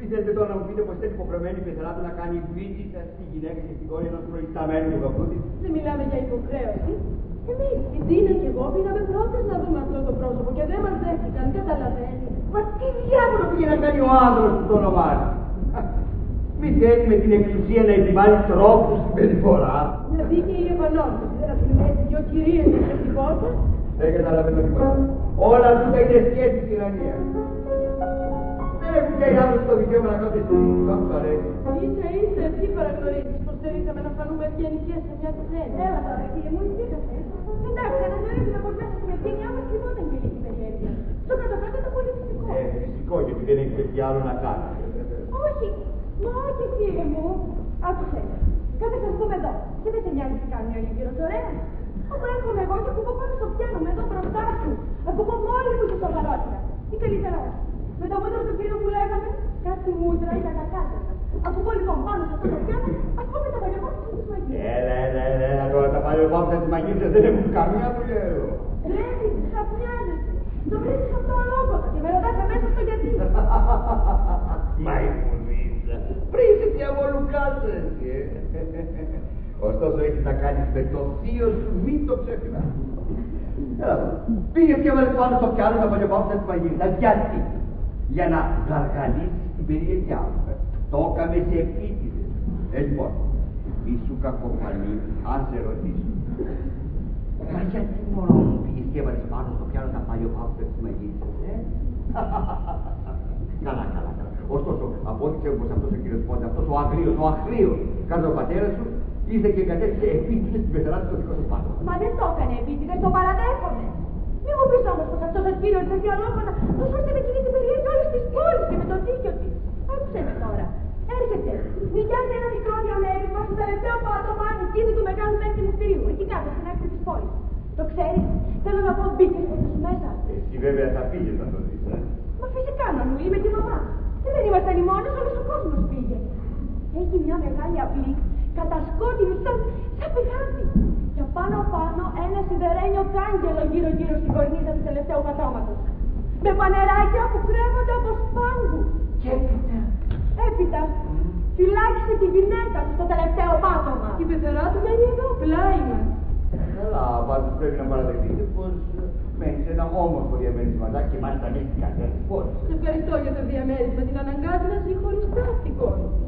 Τι θέλετε τώρα να μου πείτε πως είναι υποχρεωμένη η πεθερά του να κάνει βίζιτα στη γυναίκα και στην κόρη ενός προϊσταμένου του καπνού της? Δεν μιλάμε για υποχρέωση. Εμείς, η Τίνα και εγώ, πήγαμε πρώτες να δούμε αυτό το πρόσωπο και δεν μας δέχτηκαν, καταλαβαίνει. Μα τι διάβολο πήγε να κάνει ο άνθρωπος που το ονομάζει? Μη θέλει με την εξουσία να επιβάλλει τρόπου συμπεριφορά. Μια δίκαιη επανόρθωση, δεν αφήνουμε έτσι δυο κυρίες στην τίποτα. Δεν καταλαβαίνω τίποτα. Όλα τούτα είναι σχέση τυραννία. Δεν έχουν και οι άνθρωποι το δικαίωμα να κάνουν στη ζωή του, το αρέσει. Ίσα εσύ παραγνωρίζεις πως θελήσαμε να φανούμε ευγενικές σε μια ξένη. Έλα τώρα, κύριε μου, ησύχασε. Εντάξει, αναγνωρίζουμε πως μέσα στην ευθύνειά μας κρυβόταν και λίγη περιέργεια. Στο κάτω-κάτω το πολύ φυσικό. Φυσικό, γιατί δεν έχει και άλλο να κάνει. Όχι, μα όχι, κύριε μου. Άκουσε. Κάθε θα πούμε εδώ. Και δεν σε νοιάζει τι κάνει ο Λύκυρος, ωραία. Όπου έρχομαι εγώ και ακουμπώ πάνω στο πιάνο με εδώ μπροστά σου. Ακουμπώ μόλι μου και σοβαρότητα. Ή καλύτερα όχι. Με το μούτρο του κύριου που λέγαμε, κάτι μούτρα ή κατακάτευα. Ακουμπώ λοιπόν πάνω σε αυτό το πιάνο, ακούμε τα παλιοπόψη της μαγείας. Έλα, τώρα τα παλιοπόψη της μαγείας δεν έχουν καμία δουλειά εδώ. Πρέπει, ξαφνιάζεσαι. Το βρίσκεις αυτό ολόκοτο και με ρωτάς αμέσως το γιατί. Μαϊμουνίτσα, πριν σε διαβολουκάσες. Ωστόσο έχεις να κάνεις με το θείο σου, μην το ξεχνάς. Πήγες και έβαλες πάνω στο πιάνο τα παλιοπόψη της μαγείας. Γιατί? Για να γαργαλίσεις την περιέργειά μου. Το έκαμε σε επίτηδες. Λοιπόν, μη σου κακοφανεί, αν σε ρωτήσω. Μα γιατί μόνο μου πήγες και έβαλες πάνω στο πιάνο τα παλιοπόψη της μαγείας, Καλά. Ωστόσο, από ό,τι ξέρω πως αυτός ο κύριος Πόντα, αυτός ο αγρίος, κάτω ο πατέρας σου, ήρθε και κατέστησε επίτηδες την πεθερά του στο δικό σου πάνω. Μα δεν το έκανε επίτηδες, το παραδέχομαι. Μη μου πεις όμως πως αυτός ο κύριος τέτοιο αλόφωνα τους ώστε με εκείνη την περιέργεια όλες τις πόλεις και με το δίκιο της. Άκουσε με τώρα. Έρχεται, νοικιάζει ένα μικρό διαμέρισμα στο τελευταίο πάτωμα της κίνη του μεγάλου μέστηρου κτηρίου, εκεί κάτω στην άκρη της πόλης. Το ξέρεις, θέλω να πω μπήκες σου μέσα. Εσύ βέβαια θα πήγες να το δεις, Μα φυσικά να μου είμαι και μαμά. Δεν ήμασταν οι μόνοι, όλος ο κόσμος πήγε. Έχει μια μεγάλη αυλή, κατασκότεινη σαν πηγάδι. Και πάνω ένα σιδερένιο κάγκελο γύρω-γύρω στην κορνίζα του τελευταίου πατώματος. Με πανεράκια που κρέμονται από σπάγκου. Και έπειτα φυλάξε τη γυναίκα του στο τελευταίο πάτωμα. Η πεθερά του μένει εδώ, πλάι μας. Καλά, πάντως πρέπει να παραδεχτείτε πως μένει σε ένα όμορφο διαμέρισμα και μάλιστα ανέχει κανένα πόλη. Σε ευχαριστώ για το διαμέρισμα, την αναγκάζει να ζει χωριστά στην κόρη.